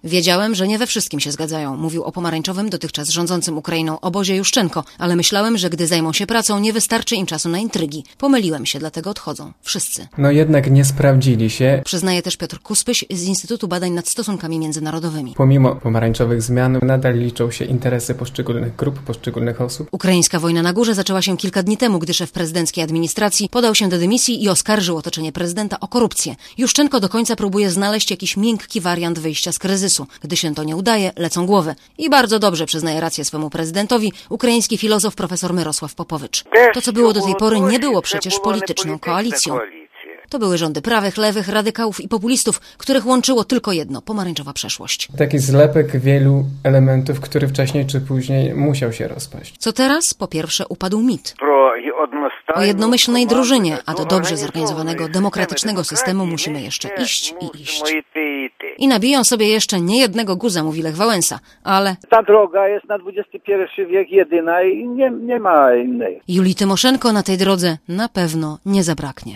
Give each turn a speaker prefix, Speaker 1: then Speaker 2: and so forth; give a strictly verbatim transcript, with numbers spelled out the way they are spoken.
Speaker 1: Wiedziałem, że nie we wszystkim się zgadzają, mówił o pomarańczowym, dotychczas rządzącym Ukrainą obozie Juszczenko, ale myślałem, że gdy zajmą się pracą, nie wystarczy im czasu na intrygi. Pomyliłem się, dlatego odchodzą. Wszyscy.
Speaker 2: No jednak nie sprawdzili się.
Speaker 1: Przyznaje też Piotr Kuspyś z Instytutu Badań nad Stosunkami Międzynarodowymi.
Speaker 2: Pomimo pomarańczowych zmian nadal liczą się interesy poszczególnych grup, poszczególnych osób.
Speaker 1: Ukraińska wojna na górze zaczęła się kilka dni temu, gdy szef prezydenckiej administracji podał się do dymisji i oskarżył otoczenie prezydenta o korupcję. Juszczenko do końca próbuje znaleźć jakiś miękki wariant wyjścia z kryzysu. Gdy się to nie udaje, lecą głowy. I bardzo dobrze przyznaje rację swemu prezydentowi ukraiński filozof profesor Mirosław Popowicz. To, co było do tej pory, nie było przecież polityczną koalicją. To były rządy prawych, lewych, radykałów i populistów, których łączyło tylko jedno – pomarańczowa przeszłość.
Speaker 2: Taki zlepek wielu elementów, który wcześniej czy później musiał się rozpaść.
Speaker 1: Co teraz? Po pierwsze upadł mit o jednomyślnej drużynie, a do dobrze zorganizowanego, demokratycznego systemu musimy jeszcze iść i iść. I nabiją sobie jeszcze niejednego guza, mówi Lech Wałęsa, ale...
Speaker 3: Ta droga jest na dwudziesty pierwszy wiek jedyna i nie, nie ma innej.
Speaker 1: Julii Tymoszenko na tej drodze na pewno nie zabraknie.